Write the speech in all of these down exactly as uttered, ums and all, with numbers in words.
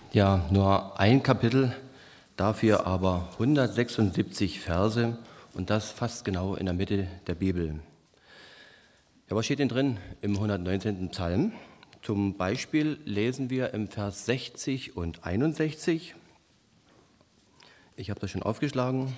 Ja, nur ein Kapitel, dafür aber hundertsechsundsiebzig Verse und das fast genau in der Mitte der Bibel. Ja, was steht denn drin im hundertneunzehnten Psalm? Zum Beispiel lesen wir im Vers sechzig und einundsechzig. Ich habe das schon aufgeschlagen.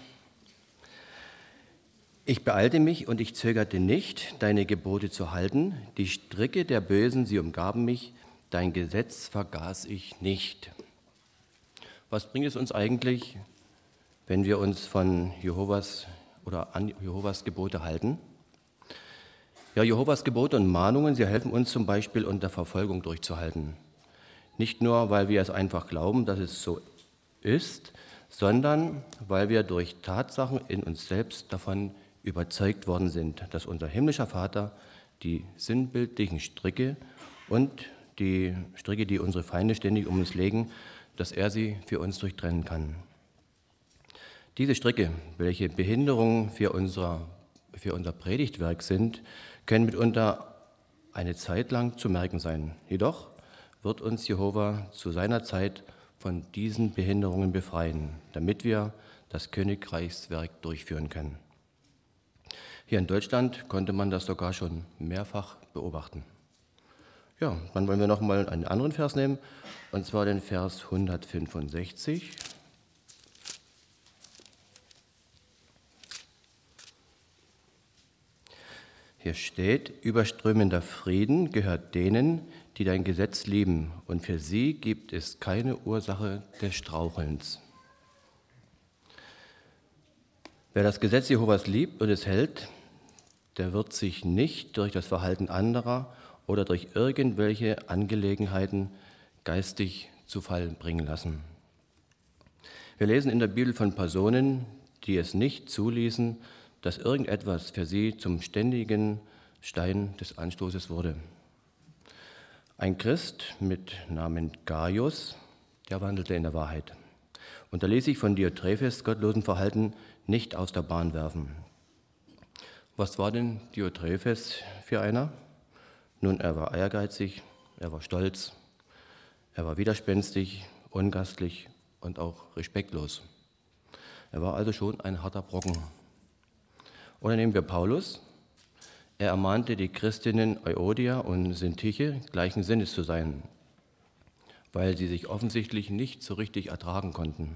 Ich beeilte mich und ich zögerte nicht, deine Gebote zu halten. Die Stricke der Bösen, sie umgaben mich. Dein Gesetz vergaß ich nicht. Was bringt es uns eigentlich, wenn wir uns von Jehovas oder an Jehovas Gebote halten? Ja, Jehovas Gebote und Mahnungen, sie helfen uns zum Beispiel unter Verfolgung durchzuhalten. Nicht nur, weil wir es einfach glauben, dass es so ist, sondern weil wir durch Tatsachen in uns selbst davon überzeugt worden sind, dass unser himmlischer Vater die sinnbildlichen Stricke und die Stricke, die unsere Feinde ständig um uns legen, dass er sie für uns durchtrennen kann. Diese Stricke, welche Behinderungen für unser, für unser Predigtwerk sind, können mitunter eine Zeit lang zu merken sein. Jedoch wird uns Jehova zu seiner Zeit von diesen Behinderungen befreien, damit wir das Königreichswerk durchführen können. Hier in Deutschland konnte man das sogar schon mehrfach beobachten. Ja, dann wollen wir noch mal einen anderen Vers nehmen, und zwar den Vers hundertfünfundsechzig. Hier steht: Überströmender Frieden gehört denen, die dein Gesetz lieben, und für sie gibt es keine Ursache des Strauchelns. Wer das Gesetz Jehovas liebt und es hält, der wird sich nicht durch das Verhalten anderer oder durch irgendwelche Angelegenheiten geistig zu Fall bringen lassen. Wir lesen in der Bibel von Personen, die es nicht zuließen, dass irgendetwas für sie zum ständigen Stein des Anstoßes wurde. Ein Christ mit Namen Gaius, der wandelte in der Wahrheit und er ließ sich von Diotrephes gottlosen Verhalten nicht aus der Bahn werfen. Was war denn Diotrephes für einer? Nun, er war ehrgeizig, er war stolz, er war widerspenstig, ungastlich und auch respektlos. Er war also schon ein harter Brocken. Oder nehmen wir Paulus. Er ermahnte die Christinnen Euodia und Syntyche, gleichen Sinnes zu sein, weil sie sich offensichtlich nicht so richtig ertragen konnten.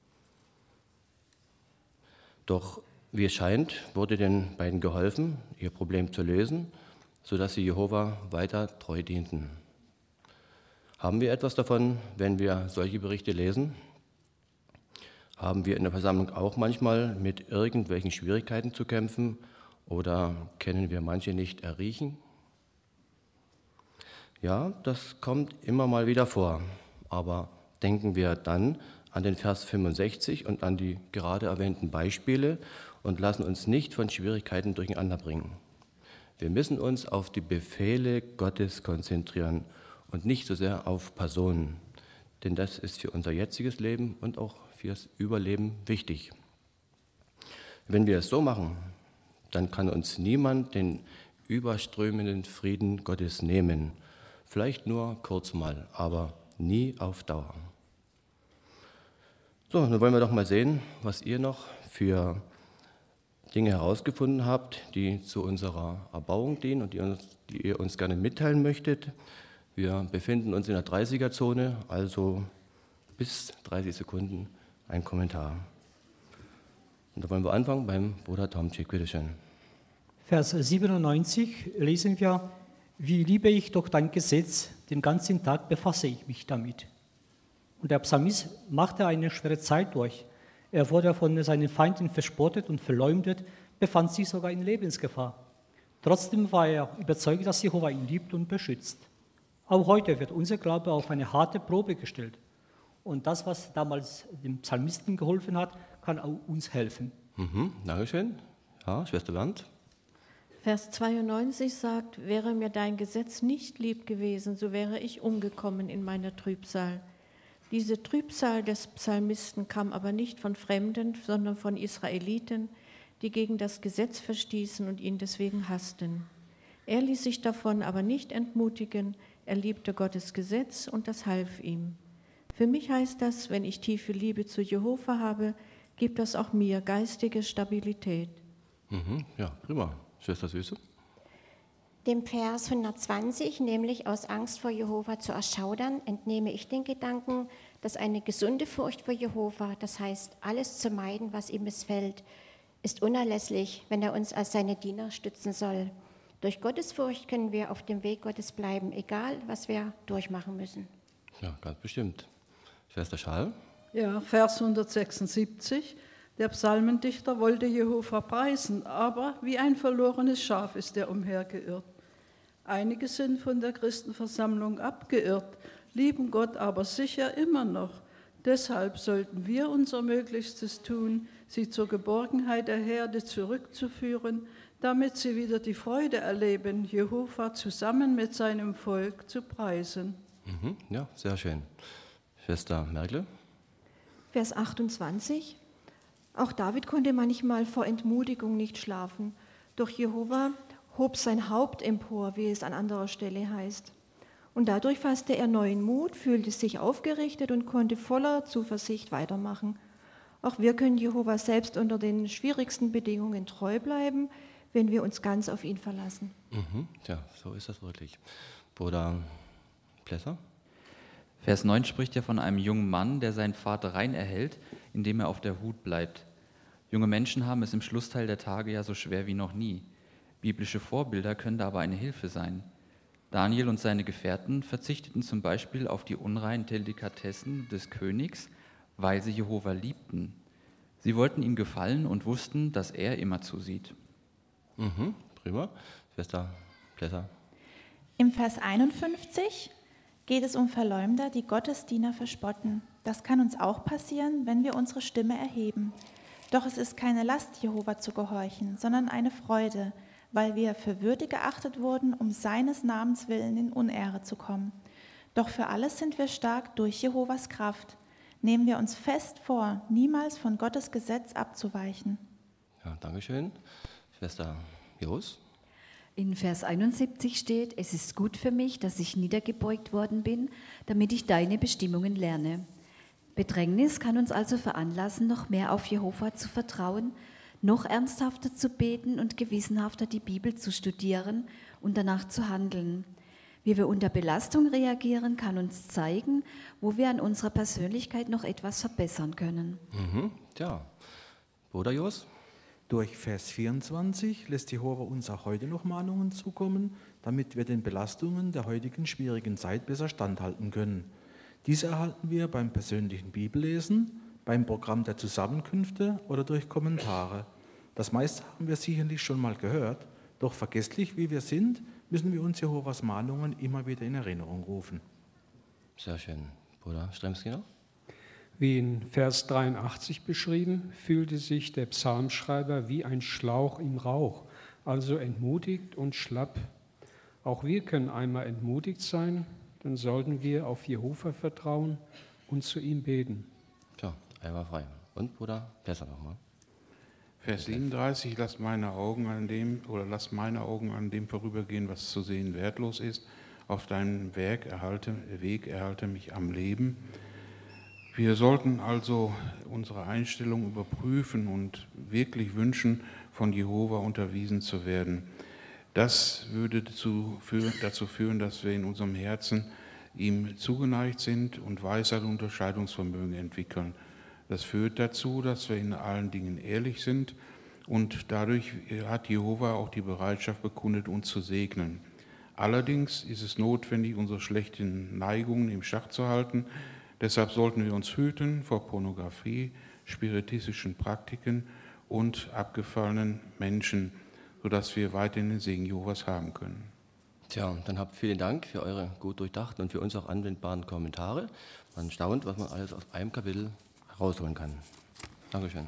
Doch wie es scheint, wurde den beiden geholfen, ihr Problem zu lösen, sodass sie Jehova weiter treu dienten. Haben wir etwas davon, wenn wir solche Berichte lesen? Haben wir in der Versammlung auch manchmal mit irgendwelchen Schwierigkeiten zu kämpfen oder können wir manche nicht erriechen? Ja, das kommt immer mal wieder vor, aber denken wir dann an den Vers fünfundsechzig und an die gerade erwähnten Beispiele und lassen uns nicht von Schwierigkeiten durcheinander bringen. Wir müssen uns auf die Befehle Gottes konzentrieren und nicht so sehr auf Personen, denn das ist für unser jetziges Leben und auch fürs Überleben wichtig. Wenn wir es so machen, dann kann uns niemand den überströmenden Frieden Gottes nehmen. Vielleicht nur kurz mal, aber nie auf Dauer. So, dann wollen wir doch mal sehen, was ihr noch für Dinge herausgefunden habt, die zu unserer Erbauung dienen und die, uns, die ihr uns gerne mitteilen möchtet. Wir befinden uns in der dreißiger-Zone, also bis dreißig Sekunden ein Kommentar. Und da wollen wir anfangen beim Bruder Tomczyk, bitteschön. Vers siebenundneunzig lesen wir: Wie liebe ich doch dein Gesetz, den ganzen Tag befasse ich mich damit. Und der Psalmist machte eine schwere Zeit durch. Er wurde von seinen Feinden verspottet und verleumdet, befand sich sogar in Lebensgefahr. Trotzdem war er überzeugt, dass Jehova ihn liebt und beschützt. Auch heute wird unser Glaube auf eine harte Probe gestellt. Und das, was damals dem Psalmisten geholfen hat, kann auch uns helfen. Mhm, Dankeschön. Ja, Schwester Bernd. Vers zweiundneunzig sagt: Wäre mir dein Gesetz nicht lieb gewesen, so wäre ich umgekommen in meiner Trübsal. Diese Trübsal des Psalmisten kam aber nicht von Fremden, sondern von Israeliten, die gegen das Gesetz verstießen und ihn deswegen hassten. Er ließ sich davon aber nicht entmutigen, er liebte Gottes Gesetz und das half ihm. Für mich heißt das, wenn ich tiefe Liebe zu Jehova habe, gibt das auch mir geistige Stabilität. Mhm, ja, prima. Schwester Süße? Dem Vers hundertzwanzig, nämlich aus Angst vor Jehova zu erschaudern, entnehme ich den Gedanken, dass eine gesunde Furcht vor Jehova, das heißt, alles zu meiden, was ihm missfällt, ist unerlässlich, wenn er uns als seine Diener stützen soll. Durch Gottesfurcht können wir auf dem Weg Gottes bleiben, egal was wir durchmachen müssen. Ja, ganz bestimmt. Schwester Schall? Ja, Vers hundertsechsundsiebzig. Der Psalmendichter wollte Jehova preisen, aber wie ein verlorenes Schaf ist er umhergeirrt. Einige sind von der Christenversammlung abgeirrt, lieben Gott aber sicher immer noch. Deshalb sollten wir unser Möglichstes tun, sie zur Geborgenheit der Herde zurückzuführen, damit sie wieder die Freude erleben, Jehova zusammen mit seinem Volk zu preisen. Mhm, ja, sehr schön. Schwester Merkle? Vers achtundzwanzig. Auch David konnte manchmal vor Entmutigung nicht schlafen. Doch Jehova hob sein Haupt empor, wie es an anderer Stelle heißt. Und dadurch fasste er neuen Mut, fühlte sich aufgerichtet und konnte voller Zuversicht weitermachen. Auch wir können Jehova selbst unter den schwierigsten Bedingungen treu bleiben, wenn wir uns ganz auf ihn verlassen. Mhm, ja, so ist das wirklich. Bruder Plesser? Vers neun spricht ja von einem jungen Mann, der seinen Vater rein erhält, indem er auf der Hut bleibt. Junge Menschen haben es im Schlussteil der Tage ja so schwer wie noch nie. Biblische Vorbilder können da aber eine Hilfe sein. Daniel und seine Gefährten verzichteten zum Beispiel auf die unreinen Delikatessen des Königs, weil sie Jehova liebten. Sie wollten ihm gefallen und wussten, dass er immer zusieht. Mhm, prima. Schwester Plesser? Im Vers einundfünfzig geht es um Verleumder, die Gottes Diener verspotten. Das kann uns auch passieren, wenn wir unsere Stimme erheben. Doch es ist keine Last, Jehova zu gehorchen, sondern eine Freude, weil wir für würdig geachtet wurden, um seines Namens willen in Unehre zu kommen. Doch für alles sind wir stark durch Jehovas Kraft. Nehmen wir uns fest vor, niemals von Gottes Gesetz abzuweichen. Ja, danke schön. Schwester Jos? In Vers einundsiebzig steht, es ist gut für mich, dass ich niedergebeugt worden bin, damit ich deine Bestimmungen lerne. Bedrängnis kann uns also veranlassen, noch mehr auf Jehova zu vertrauen, noch ernsthafter zu beten und gewissenhafter die Bibel zu studieren und danach zu handeln. Wie wir unter Belastung reagieren, kann uns zeigen, wo wir an unserer Persönlichkeit noch etwas verbessern können. Mhm, tja. Bruder Jos? Durch Vers vierundzwanzig lässt Jehova uns auch heute noch Mahnungen zukommen, damit wir den Belastungen der heutigen schwierigen Zeit besser standhalten können. Diese erhalten wir beim persönlichen Bibellesen, beim Programm der Zusammenkünfte oder durch Kommentare. Das meiste haben wir sicherlich schon mal gehört, doch vergesslich wie wir sind, müssen wir uns Jehovas Mahnungen immer wieder in Erinnerung rufen. Sehr schön. Bruder Stremski noch? Wie in Vers dreiundachtzig beschrieben, fühlte sich der Psalmschreiber wie ein Schlauch im Rauch, also entmutigt und schlapp. Auch wir können einmal entmutigt sein, dann sollten wir auf Jehova vertrauen und zu ihm beten. Tja, einmal frei. Und Bruder Plesser nochmal. Vers siebenunddreißig, lass meine Augen an dem oder lass meine Augen an dem vorübergehen, was zu sehen wertlos ist. Auf deinem Werk erhalte, Weg erhalte mich am Leben. Wir sollten also unsere Einstellung überprüfen und wirklich wünschen, von Jehova unterwiesen zu werden. Das würde dazu führen, dazu führen, dass wir in unserem Herzen ihm zugeneigt sind und Weisheit und Unterscheidungsvermögen entwickeln. Das führt dazu, dass wir in allen Dingen ehrlich sind und dadurch hat Jehova auch die Bereitschaft bekundet, uns zu segnen. Allerdings ist es notwendig, unsere schlechten Neigungen im Schach zu halten. Deshalb sollten wir uns hüten vor Pornografie, spiritistischen Praktiken und abgefallenen Menschen, sodass wir weiterhin den Segen Jehovas haben können. Tja, dann habt vielen Dank für eure gut durchdachten und für uns auch anwendbaren Kommentare. Man staunt, was man alles aus einem Kapitel herausholen kann. Dankeschön.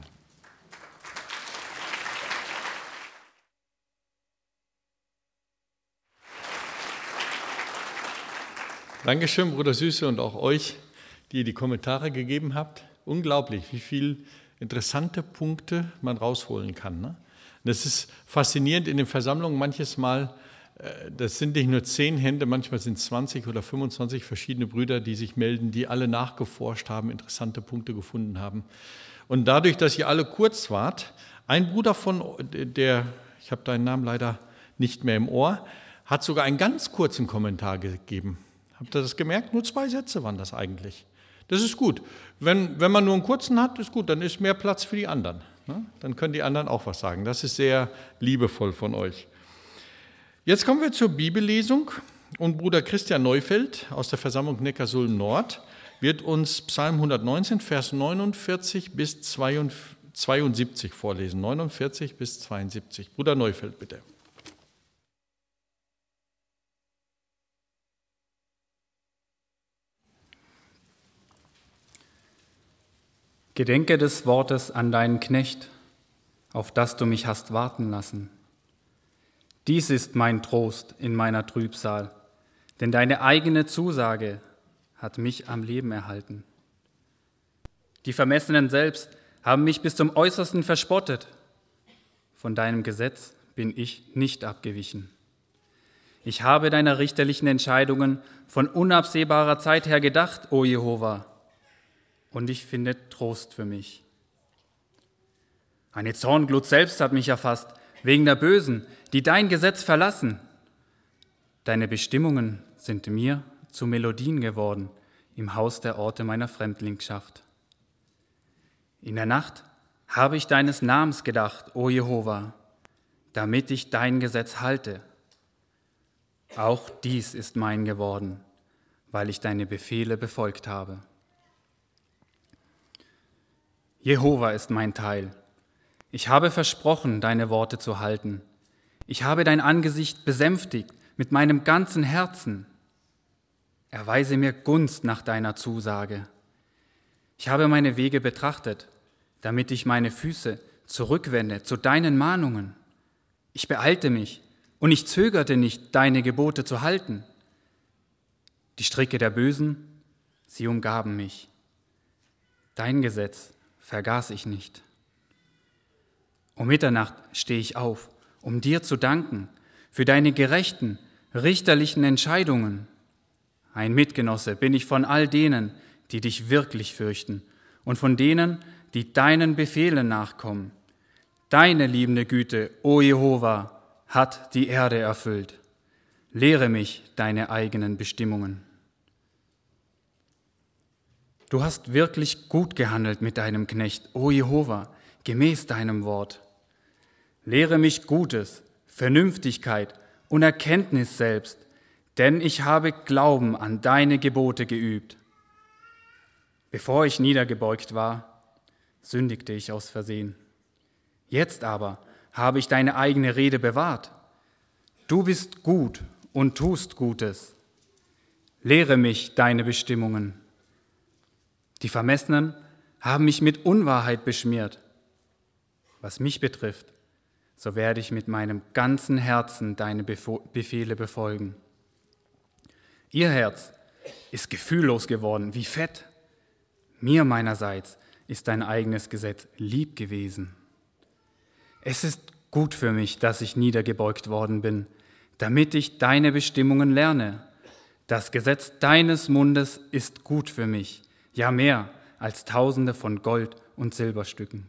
Dankeschön, Bruder Süße, und auch euch, die ihr die Kommentare gegeben habt. Unglaublich, wie viele interessante Punkte man rausholen kann. Ne? Das ist faszinierend in den Versammlungen manches Mal, Das sind nicht nur zehn Hände, manchmal sind es zwanzig oder fünfundzwanzig verschiedene Brüder, die sich melden, die alle nachgeforscht haben, interessante Punkte gefunden haben. Und dadurch, dass ihr alle kurz wart, ein Bruder von, der, ich habe deinen Namen leider nicht mehr im Ohr, hat sogar einen ganz kurzen Kommentar gegeben. Habt ihr das gemerkt? Nur zwei Sätze waren das eigentlich. Das ist gut. Wenn, wenn man nur einen kurzen hat, ist gut, dann ist mehr Platz für die anderen. Dann können die anderen auch was sagen. Das ist sehr liebevoll von euch. Jetzt kommen wir zur Bibellesung und Bruder Christian Neufeld aus der Versammlung Neckarsulm Nord wird uns Psalm hundertneunzehn, Vers neunundvierzig bis zweiundsiebzig vorlesen. neunundvierzig bis zweiundsiebzig. Bruder Neufeld, bitte. Gedenke des Wortes an deinen Knecht, auf das du mich hast warten lassen. Dies ist mein Trost in meiner Trübsal, denn deine eigene Zusage hat mich am Leben erhalten. Die Vermessenen selbst haben mich bis zum Äußersten verspottet. Von deinem Gesetz bin ich nicht abgewichen. Ich habe deiner richterlichen Entscheidungen von unabsehbarer Zeit her gedacht, o Jehova, und ich finde Trost für mich. Eine Zornglut selbst hat mich erfasst, wegen der Bösen, die dein Gesetz verlassen. Deine Bestimmungen sind mir zu Melodien geworden im Haus der Orte meiner Fremdlingschaft. In der Nacht habe ich deines Namens gedacht, o Jehova, damit ich dein Gesetz halte. Auch dies ist mein geworden, weil ich deine Befehle befolgt habe. Jehova ist mein Teil. Ich habe versprochen, deine Worte zu halten. Ich habe dein Angesicht besänftigt mit meinem ganzen Herzen. Erweise mir Gunst nach deiner Zusage. Ich habe meine Wege betrachtet, damit ich meine Füße zurückwende zu deinen Mahnungen. Ich beeilte mich und ich zögerte nicht, deine Gebote zu halten. Die Stricke der Bösen, sie umgaben mich. Dein Gesetz vergaß ich nicht. Um Mitternacht stehe ich auf, um dir zu danken für deine gerechten, richterlichen Entscheidungen. Ein Mitgenosse bin ich von all denen, die dich wirklich fürchten und von denen, die deinen Befehlen nachkommen. Deine liebende Güte, o Jehova, hat die Erde erfüllt. Lehre mich deine eigenen Bestimmungen. Du hast wirklich gut gehandelt mit deinem Knecht, o Jehova, gemäß deinem Wort. Lehre mich Gutes, Vernünftigkeit und Erkenntnis selbst, denn ich habe Glauben an deine Gebote geübt. Bevor ich niedergebeugt war, sündigte ich aus Versehen. Jetzt aber habe ich deine eigene Rede bewahrt. Du bist gut und tust Gutes. Lehre mich deine Bestimmungen. Die Vermessenen haben mich mit Unwahrheit beschmiert. Was mich betrifft, so werde ich mit meinem ganzen Herzen deine Befehle befolgen. Ihr Herz ist gefühllos geworden wie Fett. Mir meinerseits ist dein eigenes Gesetz lieb gewesen. Es ist gut für mich, dass ich niedergebeugt worden bin, damit ich deine Bestimmungen lerne. Das Gesetz deines Mundes ist gut für mich, ja mehr als Tausende von Gold- und Silberstücken.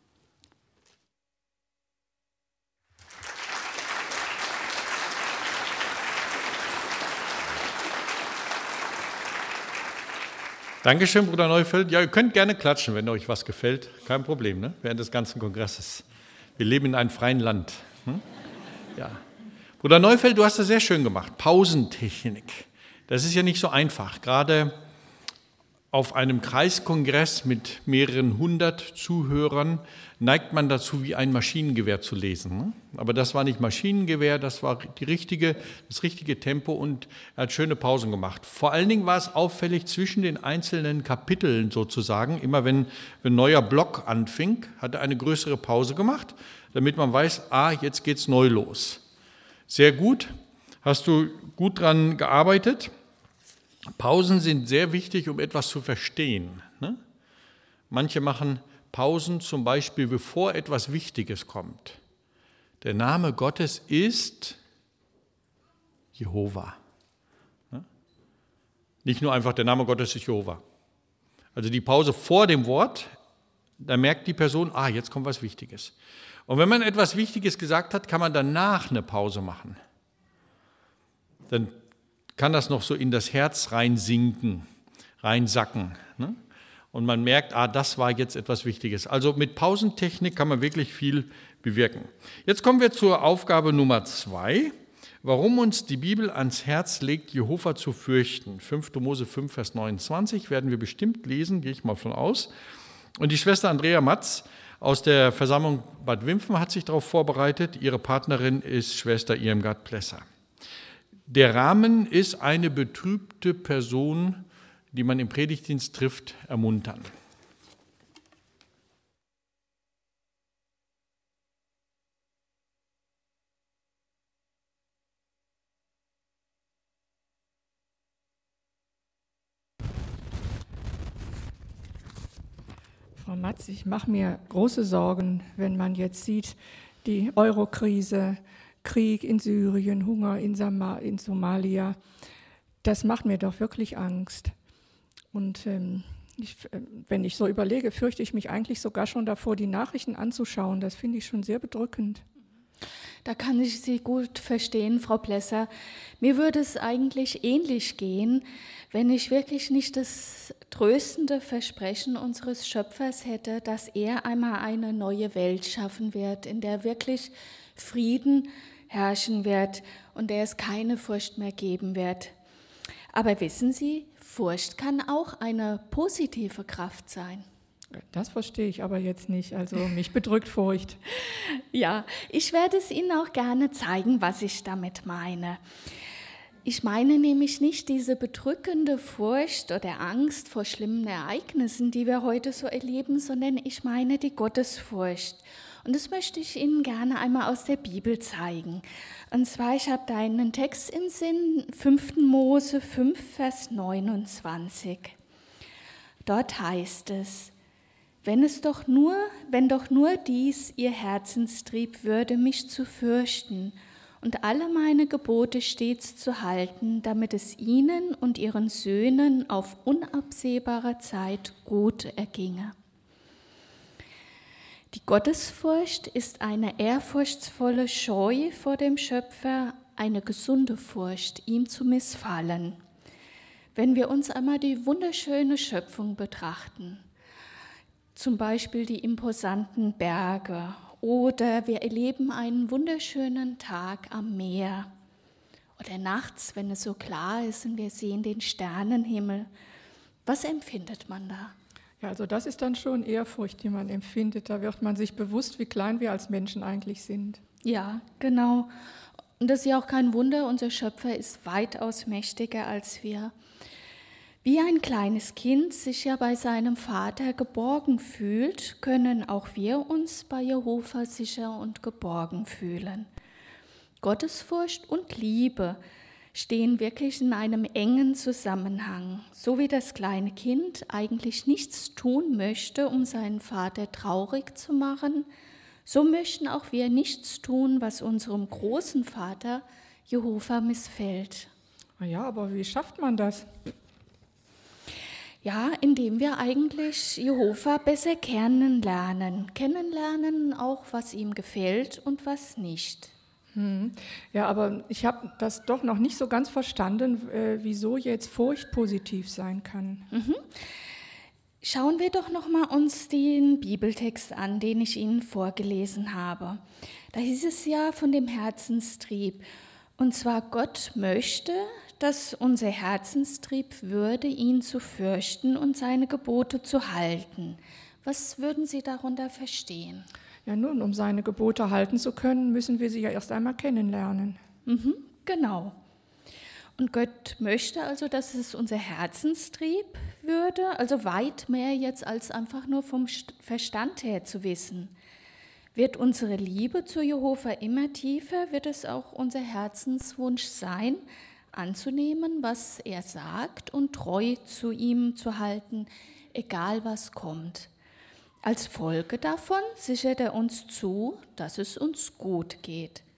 Dankeschön, Bruder Neufeld. Ja, ihr könnt gerne klatschen, wenn euch was gefällt. Kein Problem, ne? Während des ganzen Kongresses. Wir leben in einem freien Land. Hm? Ja. Bruder Neufeld, du hast das sehr schön gemacht. Pausentechnik. Das ist ja nicht so einfach. Gerade auf einem Kreiskongress mit mehreren hundert Zuhörern neigt man dazu, wie ein Maschinengewehr zu lesen. Aber das war nicht Maschinengewehr, das war die richtige, das richtige Tempo und er hat schöne Pausen gemacht. Vor allen Dingen war es auffällig zwischen den einzelnen Kapiteln sozusagen. Immer wenn ein neuer Block anfing, hat er eine größere Pause gemacht, damit man weiß, ah, jetzt geht's neu los. Sehr gut, hast du gut dran gearbeitet. Pausen sind sehr wichtig, um etwas zu verstehen. Ne? Manche machen Pausen zum Beispiel, bevor etwas Wichtiges kommt. Der Name Gottes ist Jehova. Ja? Nicht nur einfach der Name Gottes ist Jehova. Also die Pause vor dem Wort, da merkt die Person, ah, jetzt kommt was Wichtiges. Und wenn man etwas Wichtiges gesagt hat, kann man danach eine Pause machen. Dann kann das noch so in das Herz reinsinken, reinsacken. Ne? Und man merkt, ah, das war jetzt etwas Wichtiges. Also mit Pausentechnik kann man wirklich viel bewirken. Jetzt kommen wir zur Aufgabe Nummer zwei. Warum uns die Bibel ans Herz legt, Jehova zu fürchten. fünfter Mose fünf, Vers neunundzwanzig werden wir bestimmt lesen, gehe ich mal von aus. Und die Schwester Andrea Matz aus der Versammlung Bad Wimpfen hat sich darauf vorbereitet. Ihre Partnerin ist Schwester Irmgard Plesser. Der Rahmen ist eine betrübte Person, die man im Predigtdienst trifft, ermuntern. Frau Matz, ich mache mir große Sorgen, wenn man jetzt sieht, die Euro-Krise, Krieg in Syrien, Hunger in, Sama, in Somalia. Das macht mir doch wirklich Angst. Und ähm, ich, wenn ich so überlege, fürchte ich mich eigentlich sogar schon davor, die Nachrichten anzuschauen. Das finde ich schon sehr bedrückend. Da kann ich Sie gut verstehen, Frau Plesser. Mir würde es eigentlich ähnlich gehen, wenn ich wirklich nicht das tröstende Versprechen unseres Schöpfers hätte, dass er einmal eine neue Welt schaffen wird, in der wirklich Frieden herrschen wird und der es keine Furcht mehr geben wird. Aber wissen Sie, Furcht kann auch eine positive Kraft sein. Das verstehe ich aber jetzt nicht, also mich bedrückt Furcht. Ja, ich werde es Ihnen auch gerne zeigen, was ich damit meine. Ich meine nämlich nicht diese bedrückende Furcht oder Angst vor schlimmen Ereignissen, die wir heute so erleben, sondern ich meine die Gottesfurcht. Und das möchte ich Ihnen gerne einmal aus der Bibel zeigen. Und zwar, ich habe da einen Text im Sinn, fünfter Mose fünf, Vers neunundzwanzig. Dort heißt es: Wenn es doch nur, wenn doch nur dies ihr Herzenstrieb würde, mich zu fürchten und alle meine Gebote stets zu halten, damit es ihnen und ihren Söhnen auf unabsehbare Zeit gut erginge. Die Gottesfurcht ist eine ehrfurchtsvolle Scheu vor dem Schöpfer, eine gesunde Furcht, ihm zu missfallen. Wenn wir uns einmal die wunderschöne Schöpfung betrachten, zum Beispiel die imposanten Berge, oder wir erleben einen wunderschönen Tag am Meer oder nachts, wenn es so klar ist und wir sehen den Sternenhimmel. Was empfindet man da? Ja, also das ist dann schon Ehrfurcht, die man empfindet. Da wird man sich bewusst, wie klein wir als Menschen eigentlich sind. Ja, genau. Und das ist ja auch kein Wunder, unser Schöpfer ist weitaus mächtiger als wir. Wie ein kleines Kind sich ja bei seinem Vater geborgen fühlt, können auch wir uns bei Jehova sicher und geborgen fühlen. Gottesfurcht und Liebe stehen wirklich in einem engen Zusammenhang. So wie das kleine Kind eigentlich nichts tun möchte, um seinen Vater traurig zu machen, so möchten auch wir nichts tun, was unserem großen Vater Jehova missfällt. Ja, aber wie schafft man das? Ja, indem wir eigentlich Jehova besser kennenlernen. Kennenlernen auch, was ihm gefällt und was nicht. Hm. Ja, aber ich habe das doch noch nicht so ganz verstanden, äh, wieso jetzt Furcht positiv sein kann. Mhm. Schauen wir doch noch mal uns den Bibeltext an, den ich Ihnen vorgelesen habe. Da hieß es ja von dem Herzenstrieb. Und zwar, Gott möchte, dass unser Herzenstrieb würde, ihn zu fürchten und seine Gebote zu halten. Was würden Sie darunter verstehen? Ja nun, um seine Gebote halten zu können, müssen wir sie ja erst einmal kennenlernen. Mhm, genau. Und Gott möchte also, dass es unser Herzenstrieb würde, also weit mehr jetzt als einfach nur vom Verstand her zu wissen. Wird unsere Liebe zu Jehova immer tiefer, wird es auch unser Herzenswunsch sein, anzunehmen, was er sagt und treu zu ihm zu halten, egal was kommt. Als Folge davon sichert er uns zu, dass es uns gut geht.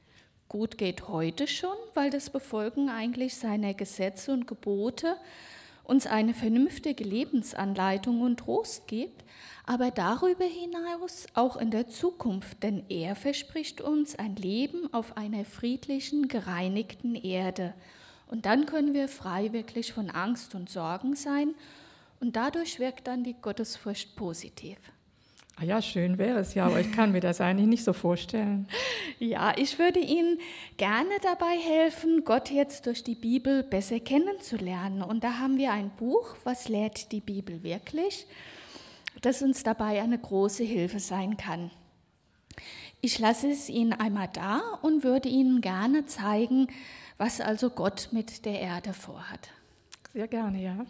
Gut geht heute schon, weil das Befolgen eigentlich seiner Gesetze und Gebote uns eine vernünftige Lebensanleitung und Trost gibt, aber darüber hinaus auch in der Zukunft, denn er verspricht uns ein Leben auf einer friedlichen, gereinigten Erde. Und dann können wir frei wirklich von Angst und Sorgen sein und dadurch wirkt dann die Gottesfurcht positiv. Ah ja, schön wäre es ja, aber ich kann mir das eigentlich nicht so vorstellen. Ja, ich würde Ihnen gerne dabei helfen, Gott jetzt durch die Bibel besser kennenzulernen. Und da haben wir ein Buch, was lehrt die Bibel wirklich, das uns dabei eine große Hilfe sein kann. Ich lasse es Ihnen einmal da und würde Ihnen gerne zeigen, was also Gott mit der Erde vorhat. Sehr gerne, ja.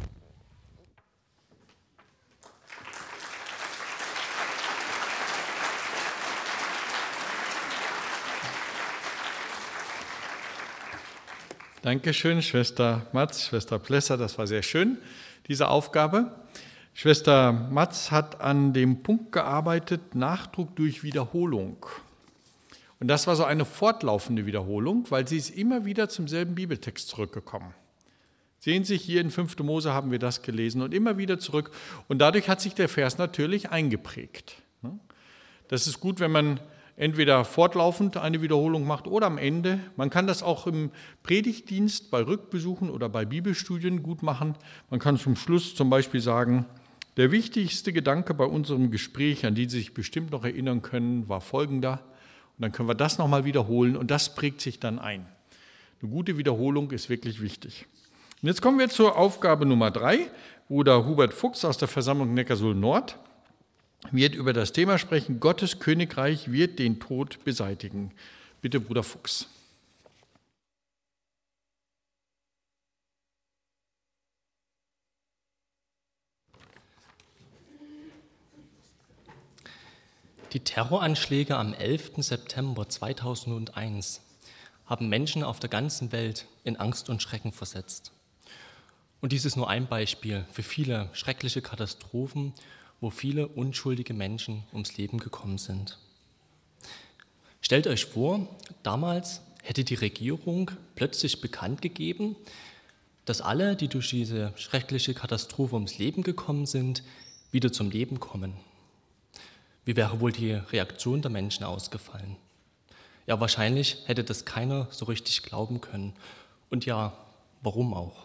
Dankeschön, Schwester Matz, Schwester Plesser, das war sehr schön, diese Aufgabe. Schwester Matz hat an dem Punkt gearbeitet, Nachdruck durch Wiederholung. Und das war so eine fortlaufende Wiederholung, weil sie ist immer wieder zum selben Bibeltext zurückgekommen. Sehen Sie, hier in fünften Mose haben wir das gelesen und immer wieder zurück. Und dadurch hat sich der Vers natürlich eingeprägt. Das ist gut, wenn man entweder fortlaufend eine Wiederholung macht oder am Ende. Man kann das auch im Predigtdienst, bei Rückbesuchen oder bei Bibelstudien gut machen. Man kann zum Schluss zum Beispiel sagen, der wichtigste Gedanke bei unserem Gespräch, an den Sie sich bestimmt noch erinnern können, war folgender. Und dann können wir das nochmal wiederholen und das prägt sich dann ein. Eine gute Wiederholung ist wirklich wichtig. Und jetzt kommen wir zur Aufgabe Nummer drei. Bruder Hubert Fuchs aus der Versammlung Neckarsulm Nord wird über das Thema sprechen, Gottes Königreich wird den Tod beseitigen. Bitte, Bruder Fuchs. Die Terroranschläge am elften September zweitausendeins haben Menschen auf der ganzen Welt in Angst und Schrecken versetzt. Und dies ist nur ein Beispiel für viele schreckliche Katastrophen, wo viele unschuldige Menschen ums Leben gekommen sind. Stellt euch vor, damals hätte die Regierung plötzlich bekannt gegeben, dass alle, die durch diese schreckliche Katastrophe ums Leben gekommen sind, wieder zum Leben kommen. Wie wäre wohl die Reaktion der Menschen ausgefallen? Ja, wahrscheinlich hätte das keiner so richtig glauben können. Und ja, warum auch?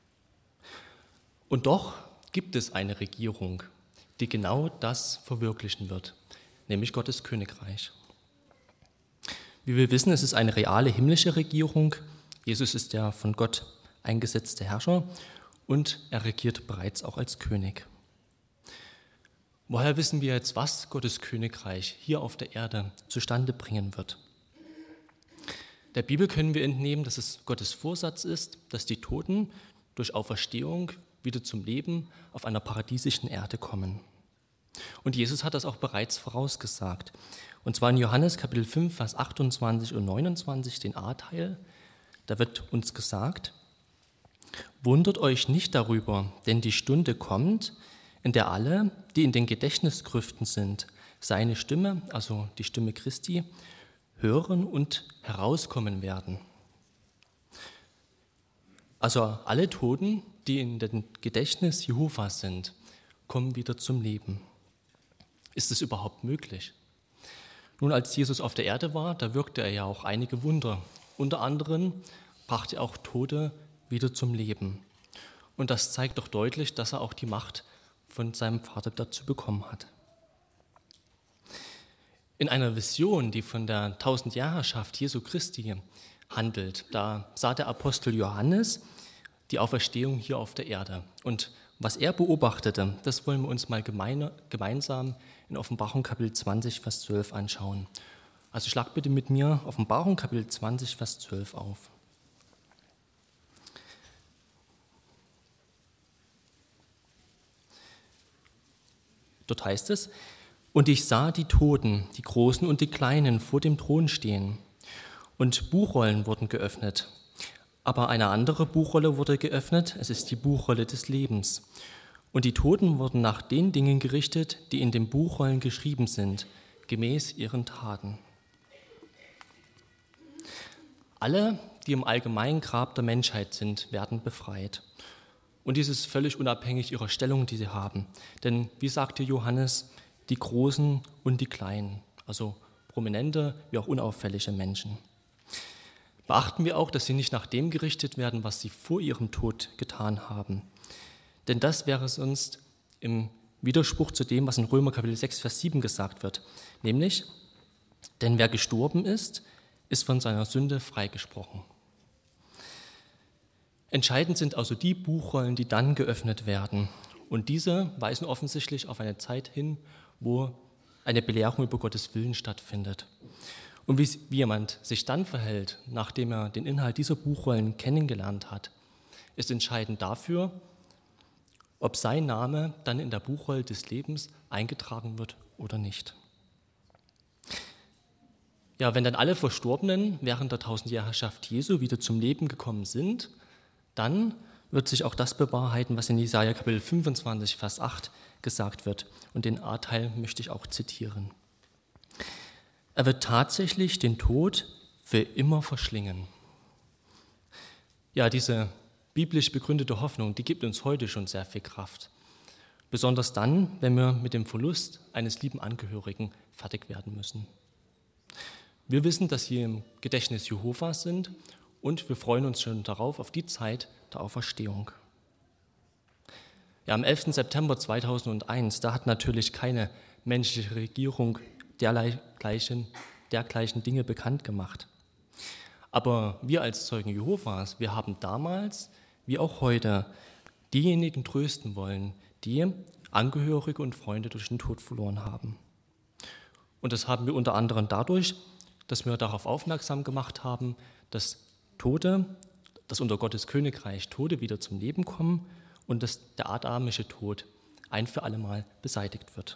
Und doch gibt es eine Regierung, die genau das verwirklichen wird, nämlich Gottes Königreich. Wie wir wissen, es ist eine reale himmlische Regierung. Jesus ist der von Gott eingesetzte Herrscher und er regiert bereits auch als König. Woher wissen wir jetzt, was Gottes Königreich hier auf der Erde zustande bringen wird? Der Bibel können wir entnehmen, dass es Gottes Vorsatz ist, dass die Toten durch Auferstehung wieder zum Leben auf einer paradiesischen Erde kommen. Und Jesus hat das auch bereits vorausgesagt. Und zwar in Johannes Kapitel fünf, Vers achtundzwanzig und neunundzwanzig, den A-Teil. Da wird uns gesagt, wundert euch nicht darüber, denn die Stunde kommt, in der alle, die in den Gedächtnisgrüften sind, seine Stimme, also die Stimme Christi, hören und herauskommen werden. Also alle Toten, die in dem Gedächtnis Jehovas sind, kommen wieder zum Leben. Ist es überhaupt möglich? Nun, als Jesus auf der Erde war, da wirkte er ja auch einige Wunder. Unter anderem brachte er auch Tote wieder zum Leben. Und das zeigt doch deutlich, dass er auch die Macht von seinem Vater dazu bekommen hat. In einer Vision, die von der Tausendjahrherrschaft Jesu Christi handelt, da sah der Apostel Johannes die Auferstehung hier auf der Erde. Und was er beobachtete, das wollen wir uns mal gemeine, gemeinsam in Offenbarung Kapitel zwanzig, Vers zwölf anschauen. Also schlag bitte mit mir Offenbarung Kapitel zwanzig, Vers zwölf auf. Dort heißt es, und ich sah die Toten, die Großen und die Kleinen, vor dem Thron stehen. Und Buchrollen wurden geöffnet. Aber eine andere Buchrolle wurde geöffnet, es ist die Buchrolle des Lebens. Und die Toten wurden nach den Dingen gerichtet, die in den Buchrollen geschrieben sind, gemäß ihren Taten. Alle, die im allgemeinen Grab der Menschheit sind, werden befreit. Und dies ist völlig unabhängig ihrer Stellung, die sie haben. Denn, wie sagte Johannes, die Großen und die Kleinen, also prominente wie auch unauffällige Menschen. Beachten wir auch, dass sie nicht nach dem gerichtet werden, was sie vor ihrem Tod getan haben. Denn das wäre sonst im Widerspruch zu dem, was in Römer Kapitel sechs, Vers sieben gesagt wird. Nämlich, denn wer gestorben ist, ist von seiner Sünde freigesprochen. Entscheidend sind also die Buchrollen, die dann geöffnet werden. Und diese weisen offensichtlich auf eine Zeit hin, wo eine Belehrung über Gottes Willen stattfindet. Und wie, wie jemand sich dann verhält, nachdem er den Inhalt dieser Buchrollen kennengelernt hat, ist entscheidend dafür, ob sein Name dann in der Buchrolle des Lebens eingetragen wird oder nicht. Ja, wenn dann alle Verstorbenen während der Tausendjährschaft Jesu wieder zum Leben gekommen sind, dann wird sich auch das bewahrheiten, was in Jesaja Kapitel fünfundzwanzig, Vers acht gesagt wird. Und den A-Teil möchte ich auch zitieren. Er wird tatsächlich den Tod für immer verschlingen. Ja, diese biblisch begründete Hoffnung, die gibt uns heute schon sehr viel Kraft. Besonders dann, wenn wir mit dem Verlust eines lieben Angehörigen fertig werden müssen. Wir wissen, dass sie im Gedächtnis Jehovas sind und wir freuen uns schon darauf, auf die Zeit der Auferstehung. Ja, am elften September zweitausendeins, da hat natürlich keine menschliche Regierung dergleichen, dergleichen Dinge bekannt gemacht. Aber wir als Zeugen Jehovas, wir haben damals wie auch heute diejenigen trösten wollen, die Angehörige und Freunde durch den Tod verloren haben. Und das haben wir unter anderem dadurch, dass wir darauf aufmerksam gemacht haben, dass Tote, dass unter Gottes Königreich Tote wieder zum Leben kommen und dass der adamische Tod ein für alle Mal beseitigt wird.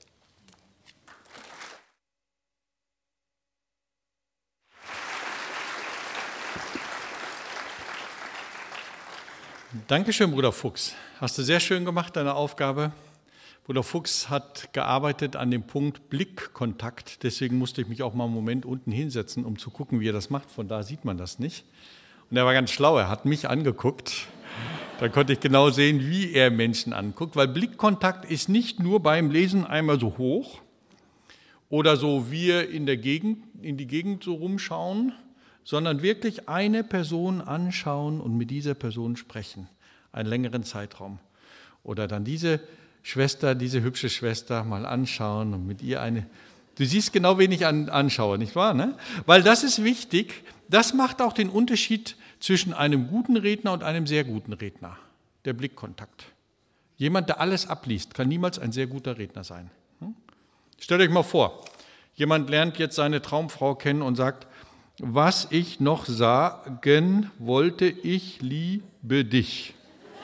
Dankeschön, Bruder Fuchs. Hast du sehr schön gemacht, deine Aufgabe. Bruder Fuchs hat gearbeitet an dem Punkt Blickkontakt. Deswegen musste ich mich auch mal einen Moment unten hinsetzen, um zu gucken, wie er das macht. Von da sieht man das nicht. Und er war ganz schlau, er hat mich angeguckt. Da konnte ich genau sehen, wie er Menschen anguckt. Weil Blickkontakt ist nicht nur beim Lesen einmal so hoch oder so wir in der Gegend, in die Gegend so rumschauen, sondern wirklich eine Person anschauen und mit dieser Person sprechen, einen längeren Zeitraum. Oder dann diese Schwester, diese hübsche Schwester mal anschauen und mit ihr eine... Du siehst genau, wen ich an, anschaue, nicht wahr? Ne? Weil das ist wichtig, das macht auch den Unterschied zwischen einem guten Redner und einem sehr guten Redner, der Blickkontakt. Jemand, der alles abliest, kann niemals ein sehr guter Redner sein. Hm? Stellt euch mal vor, jemand lernt jetzt seine Traumfrau kennen und sagt, was ich noch sagen wollte, ich liebe dich.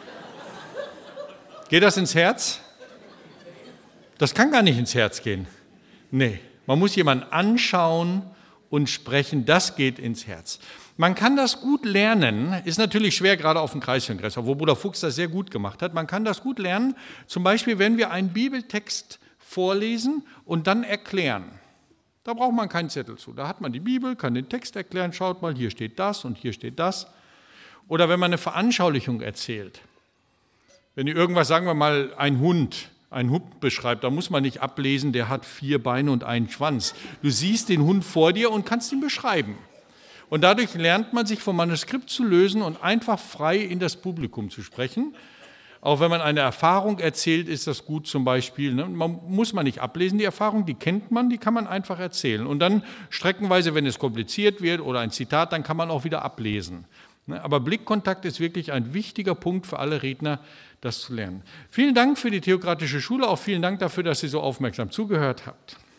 Geht das ins Herz? Das kann gar nicht ins Herz gehen. Nee, man muss jemanden anschauen und sprechen, das geht ins Herz. Man kann das gut lernen, ist natürlich schwer, gerade auf dem Kreiskongress, obwohl Bruder Fuchs das sehr gut gemacht hat. Man kann das gut lernen, zum Beispiel, wenn wir einen Bibeltext vorlesen und dann erklären. Da braucht man keinen Zettel zu. Da hat man die Bibel, kann den Text erklären, schaut mal, hier steht das und hier steht das. Oder wenn man eine Veranschaulichung erzählt. Wenn ihr irgendwas, sagen wir mal, ein Hund, ein Hund beschreibt, da muss man nicht ablesen, der hat vier Beine und einen Schwanz. Du siehst den Hund vor dir und kannst ihn beschreiben. Und dadurch lernt man sich vom Manuskript zu lösen und einfach frei in das Publikum zu sprechen. Auch wenn man eine Erfahrung erzählt, ist das gut zum Beispiel. Ne? Man muss man nicht ablesen, die Erfahrung, die kennt man, die kann man einfach erzählen. Und dann streckenweise, wenn es kompliziert wird oder ein Zitat, dann kann man auch wieder ablesen. Ne? Aber Blickkontakt ist wirklich ein wichtiger Punkt für alle Redner, das zu lernen. Vielen Dank für die Theokratische Schule, auch vielen Dank dafür, dass Sie so aufmerksam zugehört habt.